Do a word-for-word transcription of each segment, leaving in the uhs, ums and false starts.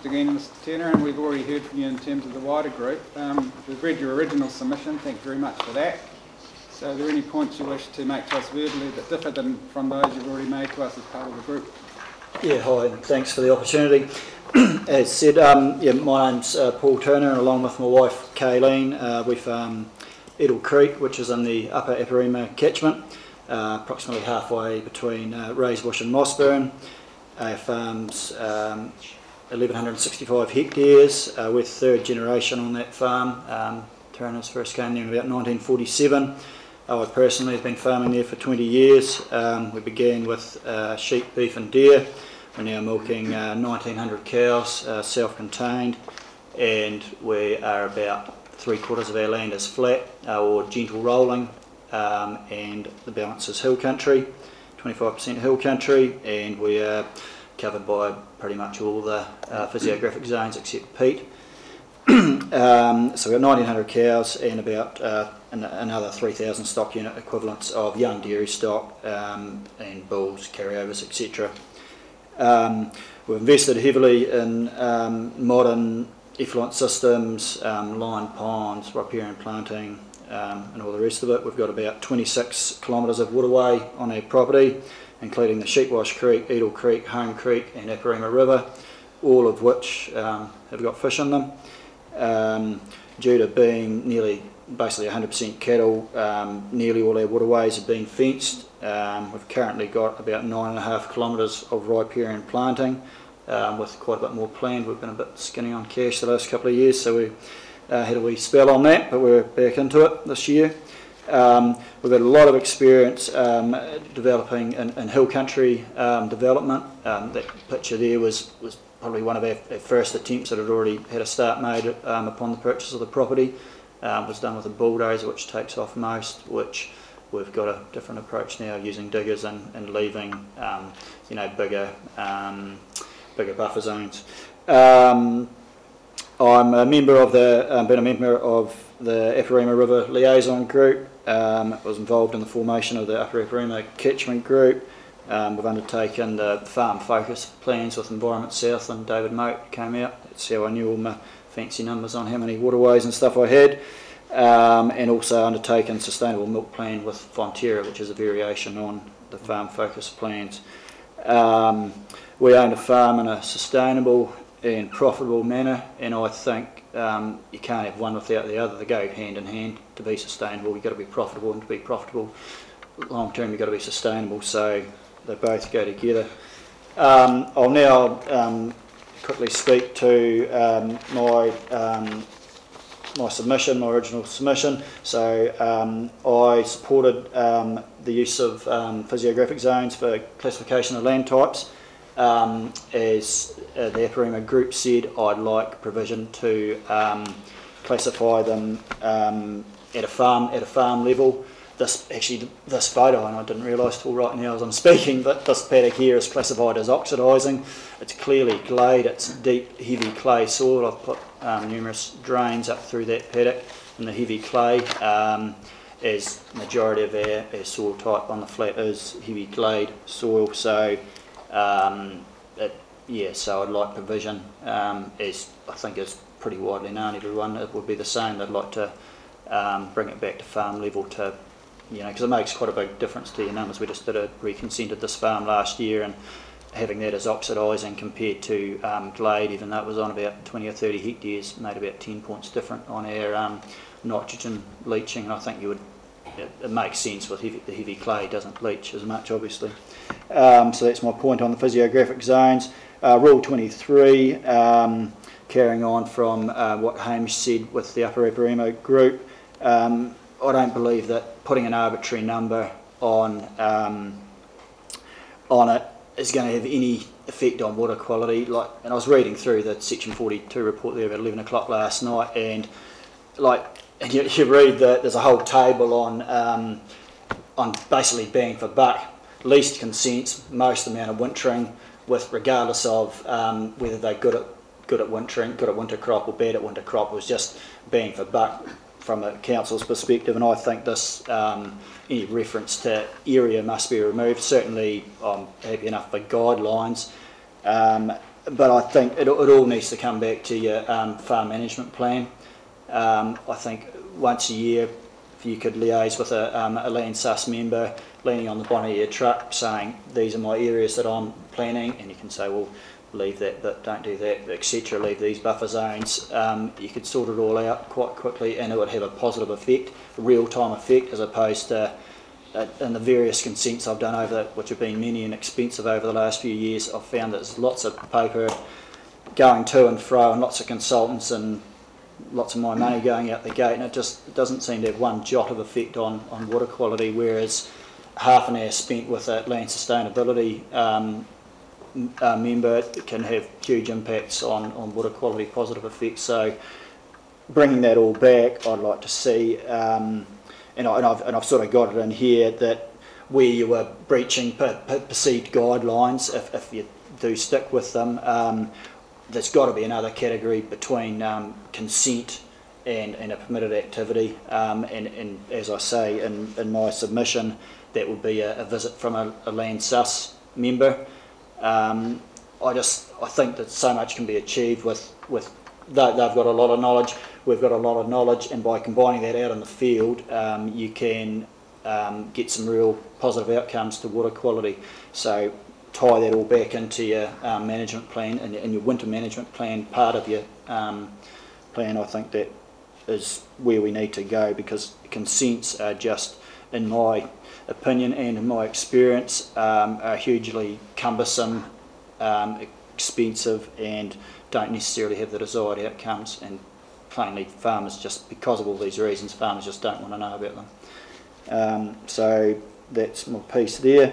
again, Mister Turner, and we've already heard from you in terms of the wider group. Um, we've read your original submission, thank you very much for that. So are there any points you wish to make to us verbally that differ than from those you've already made to us as part of the group? Yeah, hi, and thanks for the opportunity. As said, um, yeah, my name's uh, Paul Turner, and along with my wife Kayleen, uh, we farm Edel Creek, which is in the Upper Aparima catchment, uh, approximately halfway between uh, Raisbush and Mossburn. Our farm's um, eleven sixty-five hectares. Uh, we're third generation on that farm. Um, Turner's first came there in about nineteen forty-seven. I personally have been farming there for twenty years. Um, we began with uh, sheep, beef and deer. We're now milking uh, nineteen hundred cows, uh, self-contained, and we are about three quarters of our land is flat uh, or gentle rolling, um, and the balance is hill country, twenty-five percent hill country, and we are covered by pretty much all the uh, physiographic zones except peat. um, so we've got nineteen hundred cows and about uh, an, another three thousand stock unit equivalents of young dairy stock um, and bulls, carryovers, et cetera. Um, we've invested heavily in um, modern effluent systems, um, lined ponds, riparian planting, um, and all the rest of it. We've got about twenty-six kilometres of waterway on our property, including the Sheepwash Creek, Edel Creek, Home Creek and Aparima River, all of which um, have got fish in them. Um, due to being nearly basically one hundred percent cattle, um, nearly all our waterways have been fenced. Um, we've currently got about nine and a half kilometres of riparian planting, um, with quite a bit more planned. We've been a bit skinny on cash the last couple of years, so we uh, had a wee spell on that, but we're back into it this year. Um, we've had a lot of experience um, developing in, in hill country um, development. Um, that picture there was, was probably one of our, our first attempts that had already had a start made um, upon the purchase of the property. Um, was done with a bulldozer, which takes off most, which we've got a different approach now, using diggers and, and leaving um, you know bigger um, bigger buffer zones. Um, I'm a member of the um, been a member of the Aparima River Liaison Group. Um, was involved in the formation of the Upper Aparima Catchment Group. Um, we've undertaken the farm focus plans with Environment South, and David Moat came out. That's how I knew all my fancy numbers on how many waterways and stuff I had. Um, and also undertaken sustainable milk plan with Fonterra, which is a variation on the farm focus plans. Um, we own a farm in a sustainable and profitable manner, and I think um, you can't have one without the other. They go hand in hand. To be sustainable, you've got to be profitable, and to be profitable long term, you've got to be sustainable, so they both go together. Um, I'll now um, quickly speak to um, my um, my submission, my original submission. So um, I supported um, the use of um, physiographic zones for classification of land types. Um, as uh, the Aparima group said, I'd like provision to um, classify them um, at a farm at a farm level. This actually this photo, and I didn't realise till right now as I'm speaking, but this paddock here is classified as oxidising. It's clearly glade, it's deep, heavy clay soil. I've put um, numerous drains up through that paddock in the heavy clay, um, as majority of our, our soil type on the flat is heavy glade soil. So, um, it, yeah, so I'd like provision, um, as I think is pretty widely known, everyone, it would be the same. I'd like to um, bring it back to farm level to, you know, because it makes quite a big difference to your numbers. We just did a reconsented this farm last year, and having that as oxidising compared to um, glade, even though it was on about twenty or thirty hectares, made about ten points different on our um, nitrogen leaching. And I think you would, it, it makes sense with heavy, the heavy clay doesn't leach as much, obviously. Um, so that's my point on the physiographic zones. Uh, Rule twenty-three, um, carrying on from uh, what Hamish said with the Upper Aparima group. Um, I don't believe that putting an arbitrary number on um, on it is going to have any effect on water quality. Like, and I was reading through the Section forty-two report there about eleven o'clock last night, and like, and you, you read that there's a whole table on um, on basically bang for buck, least consents, most amount of wintering, with regardless of um, whether they're good at good at wintering, good at winter crop, or bad at winter crop. It was just bang for buck from a council's perspective, and I think this um, any reference to area must be removed. Certainly I'm happy enough for guidelines, um, but I think it, it all needs to come back to your um, farm management plan. Um, I think once a year, if you could liaise with a, um, a land sus member, leaning on the bonnet of your truck, saying these are my areas that I'm planning, and you can say, well, leave that bit, don't do that, et cetera. Leave these buffer zones. Um, you could sort it all out quite quickly, and it would have a positive effect, a real-time effect, as opposed to uh, in the various consents I've done over, which have been many and expensive over the last few years. I've found that there's lots of paper going to and fro, and lots of consultants, and lots of my money going out the gate, and it just doesn't seem to have one jot of effect on, on water quality, whereas half an hour spent with a land sustainability um, uh, member can have huge impacts on, on water quality, positive effects. So bringing that all back, I'd like to see, um, and, I, and, I've, and I've sort of got it in here, that where you were breaching per, per perceived guidelines, if, if you do stick with them, um, there's got to be another category between um, consent and, and a permitted activity, um, and, and as I say in, in my submission, that would be a, a visit from a, a land sus member. Um, I just I think that so much can be achieved with, with they, they've got a lot of knowledge, we've got a lot of knowledge, and by combining that out in the field, um, you can um, get some real positive outcomes to water quality. So tie that all back into your um, management plan and, and your winter management plan, part of your um, plan. I think that is where we need to go, because consents are just, in my opinion and in my experience, um, are hugely cumbersome, um, expensive, and don't necessarily have the desired outcomes, and plainly farmers, just because of all these reasons, farmers just don't want to know about them. Um, so that's my piece there.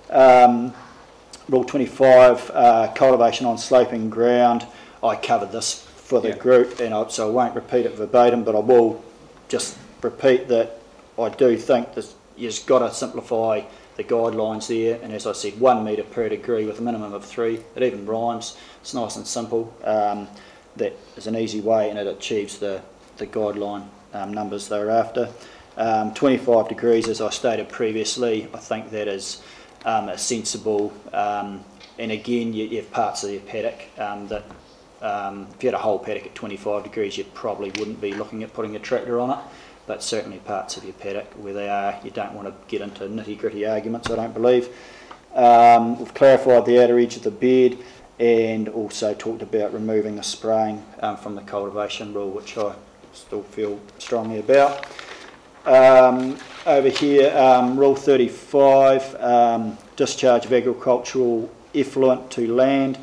Um, Rule twenty-five, uh, cultivation on sloping ground. I covered this for the yeah. group, and I, so I won't repeat it verbatim, but I will just repeat that I do think that you've got to simplify the guidelines there, and as I said, one metre per degree with a minimum of three. It even rhymes. It's nice and simple. Um, that is an easy way, and it achieves the, the guideline um, numbers thereafter. Um, twenty-five degrees, as I stated previously, I think that is Um, a sensible, um, and again you, you have parts of your paddock um, that um, if you had a whole paddock at twenty-five degrees, you probably wouldn't be looking at putting a tractor on it, but certainly parts of your paddock where they are, you don't want to get into nitty gritty arguments, I don't believe. Um, we've clarified the outer edge of the bed, and also talked about removing the spraying um, from the cultivation rule, which I still feel strongly about. Um, over here, um, Rule thirty-five, um, discharge of agricultural effluent to land.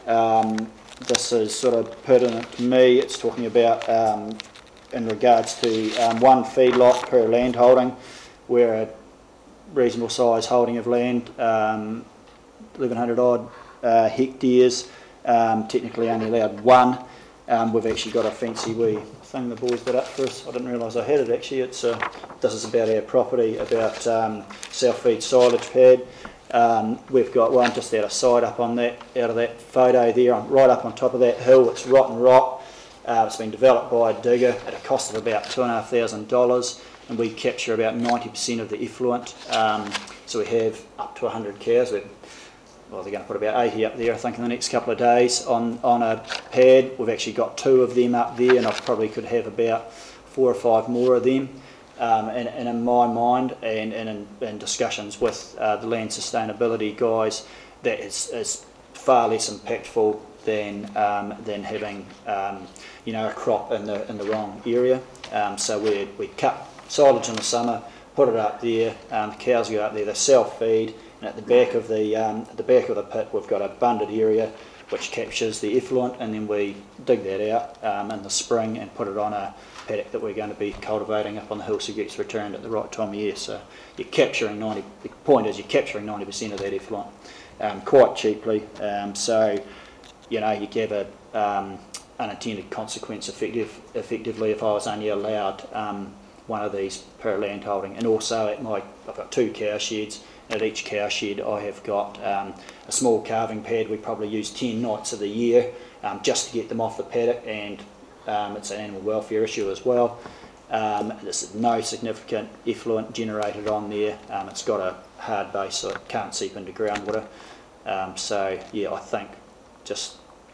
Um, this is sort of pertinent to me. It's talking about um, in regards to um, one feedlot per land holding, where a reasonable size holding of land, um, eleven hundred odd uh, hectares, um, technically only allowed one. Um, we've actually got a fancy wee thing the boys did up for us. I didn't realise I had it actually. It's uh, this is about our property, about um, self-feed silage pad. Um, we've got one just out of sight up on that, out of that photo there, on, right up on top of that hill. It's rotten rock. Uh, it's been developed by a digger at a cost of about two and a half thousand dollars, and we capture about ninety percent of the effluent. Um, so we have up to one hundred cows. We're, well, they're going to put about eighty up there, I think, in the next couple of days on, on a pad. We've actually got two of them up there, and I probably could have about four or five more of them. Um, and, and in my mind, and, and in, in discussions with uh, the land sustainability guys, that is, is far less impactful than um, than having um, you know, a crop in the in the wrong area. Um, so we we cut silage in the summer, put it up there. Um, the cows go up there, they self-feed. And at the back of the um, at the back of the pit, we've got a bunded area which captures the effluent, and then we dig that out um, in the spring and put it on a paddock that we're going to be cultivating up on the hill, so it gets returned at the right time of year. So you're capturing ninety. The point is you're capturing ninety percent of that effluent um, quite cheaply. Um, so you know you have a um, unintended consequence effective, effectively if I was only allowed um, one of these per land holding, and also at my I've got two cow sheds. At each cow shed I have got um, a small calving pad. We probably use ten nights of the year um, just to get them off the paddock, and um, it's an animal welfare issue as well. Um, there's no significant effluent generated on there. Um, it's got a hard base so it can't seep into groundwater. Um, so yeah, I think just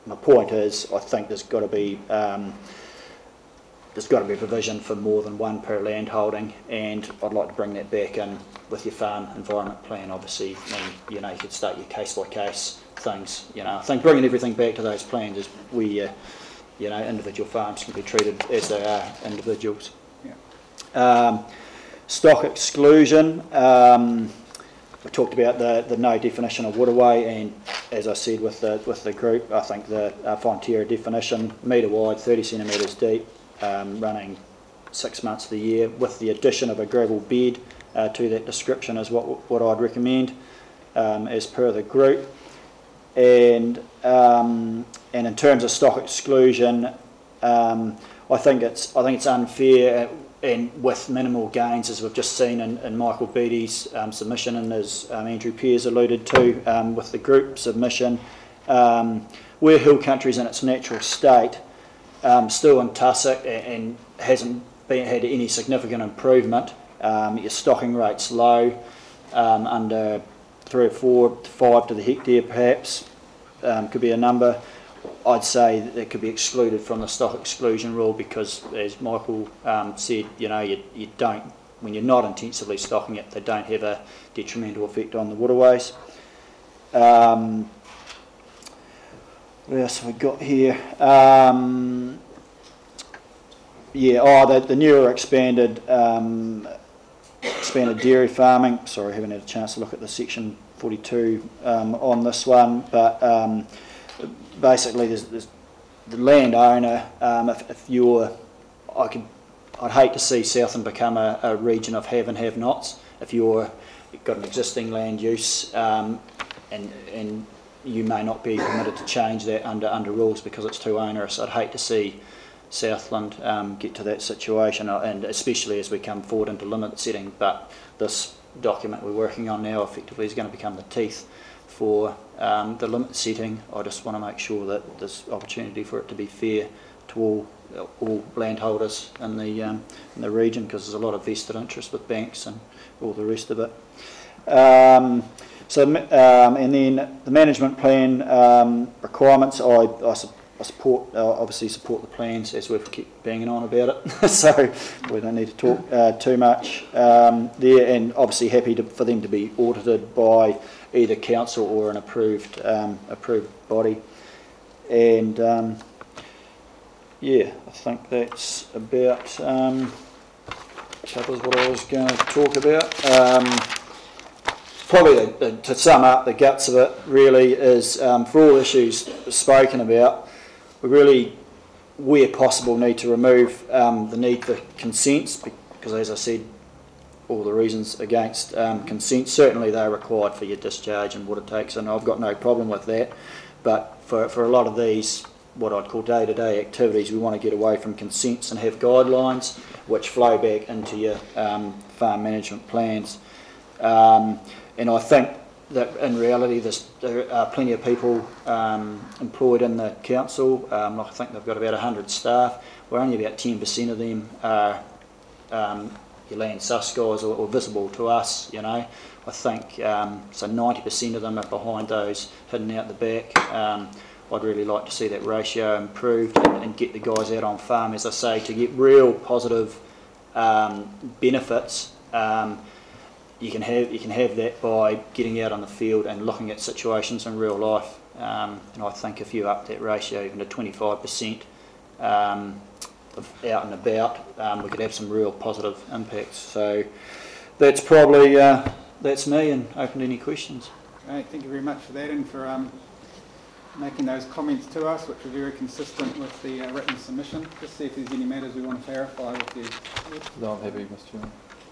my point is, I think there's got to be um, there's got to be a provision for more than one per land holding, and I'd like to bring that back in with your farm environment plan, obviously, and you know you could start your case by case things. You know, I think bringing everything back to those plans is where uh, you know individual farms can be treated as they are individuals. Yeah. Um, stock exclusion. Um, we talked about the, the no definition of waterway, and as I said with the with the group, I think the uh, Fonterra definition, metre wide, thirty centimetres deep, um, running six months of the year, with the addition of a gravel bed uh, to that description is what what I'd recommend um, as per the group. And um, and in terms of stock exclusion, um, I think it's I think it's unfair, and with minimal gains, as we've just seen in, in Michael Beattie's um, submission, and as um, Andrew Pears alluded to um, with the group submission, um, where hill country is in its natural state, um, still in tussock and, and hasn't been, had any significant improvement. Um, your stocking rate's low, um, under three or four to five to the hectare perhaps, um, could be a number. I'd say that it could be excluded from the stock exclusion rule because, as Michael um, said, you know, you, you don't, when you're not intensively stocking it, they don't have a detrimental effect on the waterways. Um, what else have we got here? Um, yeah, oh, the, the newer expanded um, expanded dairy farming. Sorry, I haven't had a chance to look at the section forty-two um, on this one, but um, basically there's, there's the landowner, um, if, if you're, I could, I'd hate to see Southland become a, a region of have and have nots. If you're you've got an existing land use um, and and you may not be permitted to change that under under rules because it's too onerous, I'd hate to see Southland um, get to that situation, and especially as we come forward into limit setting. But this document we're working on now effectively is going to become the teeth for um, the limit setting. I just want to make sure that there's opportunity for it to be fair to all all landholders in the um, in the region, because there's a lot of vested interest with banks and all the rest of it. Um, so um, and then the management plan um, requirements, I, I, su I support uh, obviously support the plans as we've kept banging on about it. So we don't need to talk uh, too much um, there, and obviously happy to, for them to be audited by either council or an approved um, approved body. And um, yeah, I think that's about um, covers what I was going to talk about. Um, probably the, the, to sum up, the guts of it really is um, for all issues spoken about, we really, where possible, need to remove um, the need for consents, because as I said, all the reasons against um, consent, certainly they're required for your discharge and what it takes, and I've got no problem with that. But for, for a lot of these, what I'd call day-to-day activities, we want to get away from consents and have guidelines which flow back into your um, farm management plans. Um, and I think that in reality there's, there are plenty of people um, employed in the council. Um, I think they've got about one hundred staff, where only about ten percent of them are um, your land sus guys or, or visible to us, you know. I think um, so ninety percent of them are behind those hidden out the back. Um, I'd really like to see that ratio improved and, and get the guys out on farm, as I say, to get real positive um, benefits. Um, you can have you can have that by getting out on the field and looking at situations in real life. Um, and I think if you up that ratio even to twenty-five percent um, of out and about, um, we could have some real positive impacts. So that's probably uh, that's me, and open to any questions. Great, thank you very much for that, and for um, making those comments to us, which are very consistent with the uh, written submission. Just see if there's any matters we want to clarify with you. No, I'm happy, Mister Chairman.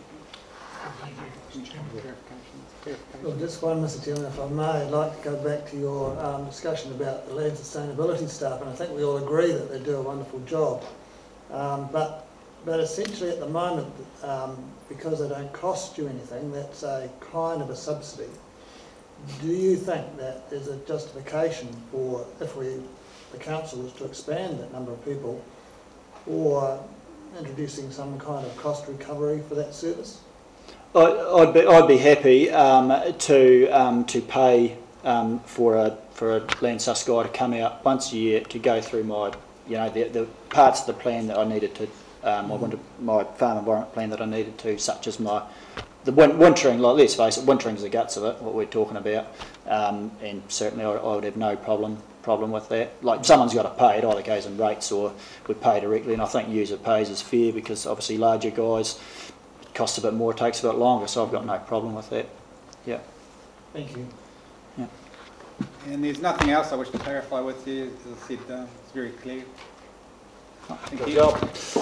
Well, just one, Mister Chairman, if I may, I'd like to go back to your um, discussion about the land sustainability staff, and I think we all agree that they do a wonderful job. Um, but, but essentially at the moment, um, because they don't cost you anything, that's a kind of a subsidy. Do you think that there's a justification for, if we, the council was to expand that number of people, or introducing some kind of cost recovery for that service? I'd be, I'd be happy um, to um, to pay um, for a for a land sus guy to come out once a year to go through my, you know, the, the parts of the plan that I needed to, um, my, winter, my farm environment plan that I needed to, such as my the win- wintering. Like, let's face it, wintering's the guts of it. What we're talking about, um, and certainly I, I would have no problem problem with that. Like, someone's got to pay. It either goes in rates or we pay directly, and I think user pays is fair because obviously larger guys it costs a bit more, it takes a bit longer. So I've got no problem with that. Yeah. Thank you. And there's nothing else I wish to clarify with you. As I said, uh, it's very clear. Thank Good you. job.